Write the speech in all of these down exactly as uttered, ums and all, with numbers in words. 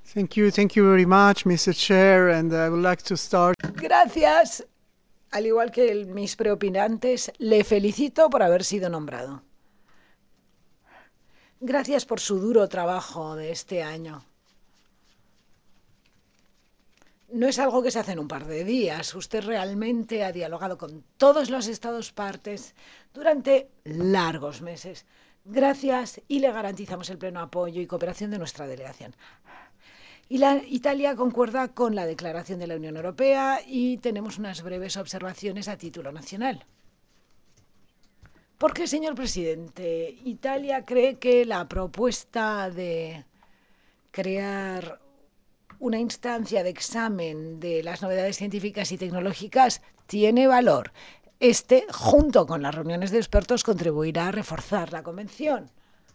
Thank you, thank you very much, mister Chair, and I would like to start. Gracias. Al igual que el, mis preopinantes, le felicito por haber sido nombrado. Gracias por su duro trabajo de este año. No es algo que se hace en un par de días. Usted realmente ha dialogado con todos los Estados partes durante largos meses. Gracias y le garantizamos el pleno apoyo y cooperación de nuestra delegación. Y la Italia concuerda con la declaración de la Unión Europea y tenemos unas breves observaciones a título nacional. Porque, señor presidente, Italia cree que la propuesta de crear una instancia de examen de las novedades científicas y tecnológicas tiene valor. Este, junto con las reuniones de expertos, contribuirá a reforzar la Convención.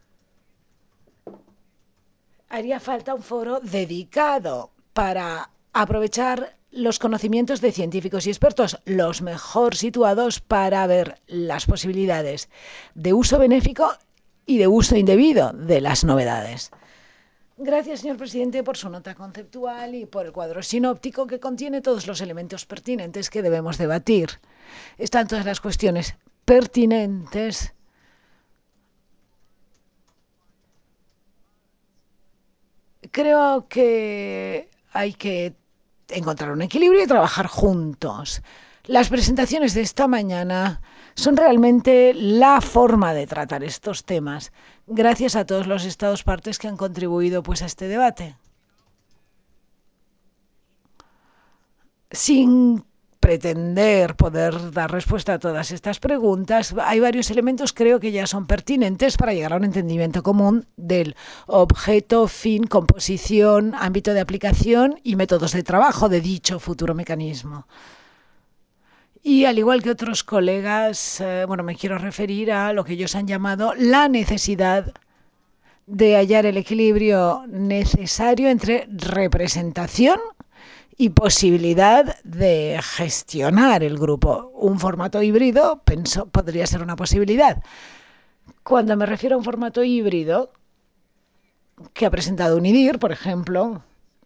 Haría falta un foro dedicado para aprovechar los conocimientos de científicos y expertos, los mejor situados para ver las posibilidades de uso benéfico y de uso indebido de las novedades. Gracias, señor presidente, por su nota conceptual y por el cuadro sinóptico que contiene todos los elementos pertinentes que debemos debatir. Están todas las cuestiones pertinentes creo que hay que encontrar un equilibrio y trabajar juntos. Las presentaciones de esta mañana son realmente la forma de tratar estos temas, gracias a todos los Estados partes que han contribuido pues, a este debate. Sin pretender poder dar respuesta a todas estas preguntas, hay varios elementos creo que ya son pertinentes para llegar a un entendimiento común del objeto, fin, composición, ámbito de aplicación y métodos de trabajo de dicho futuro mecanismo. Y al igual que otros colegas, eh, bueno, me quiero referir a lo que ellos han llamado la necesidad de hallar el equilibrio necesario entre representación y posibilidad de gestionar el grupo. Un formato híbrido penso, podría ser una posibilidad. Cuando me refiero a un formato híbrido que ha presentado UNIDIR, por ejemplo,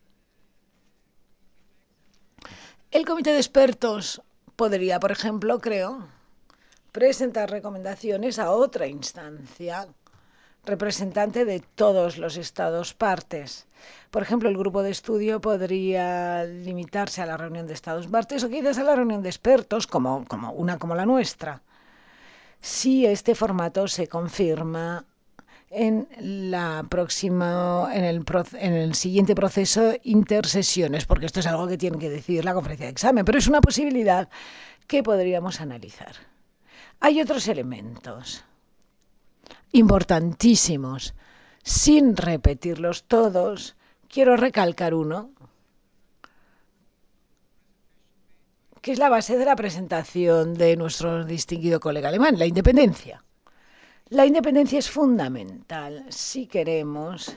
el comité de expertos podría, por ejemplo, creo, presentar recomendaciones a otra instancia representante de todos los Estados partes. Por ejemplo, el grupo de estudio podría limitarse a la reunión de Estados partes o quizás a la reunión de expertos, como, como una como la nuestra. Si este formato se confirma en la próxima, en el, en el siguiente proceso intersesiones, porque esto es algo que tiene que decidir la conferencia de examen, pero es una posibilidad que podríamos analizar. Hay otros elementos importantísimos. Sin repetirlos todos, quiero recalcar uno, que es la base de la presentación de nuestro distinguido colega alemán, la independencia. La independencia es fundamental si queremos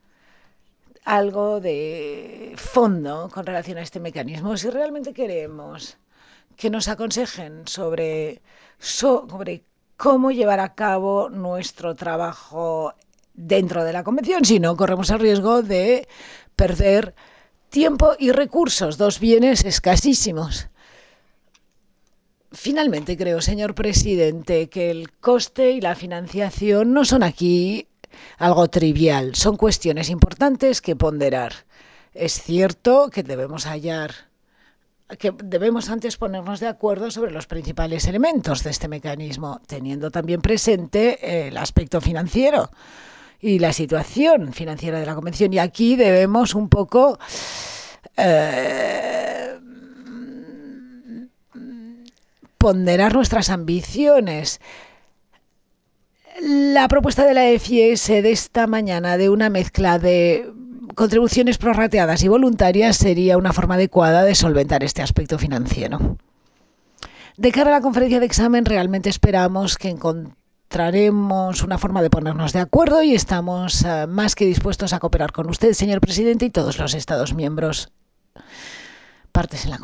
algo de fondo con relación a este mecanismo, si realmente queremos que nos aconsejen sobre, sobre cómo llevar a cabo nuestro trabajo dentro de la convención, si no corremos el riesgo de perder tiempo y recursos, dos bienes escasísimos. Finalmente creo, señor presidente, que el coste y la financiación no son aquí algo trivial, son cuestiones importantes que ponderar. Es cierto que debemos hallar que debemos antes ponernos de acuerdo sobre los principales elementos de este mecanismo, teniendo también presente el aspecto financiero y la situación financiera de la Convención. Y aquí debemos un poco eh, ponderar nuestras ambiciones. La propuesta de la E F I E S de esta mañana de una mezcla de contribuciones prorrateadas y voluntarias sería una forma adecuada de solventar este aspecto financiero. De cara a la conferencia de examen, realmente esperamos que encontraremos una forma de ponernos de acuerdo y estamos uh, más que dispuestos a cooperar con usted, señor presidente, y todos los Estados miembros partes en la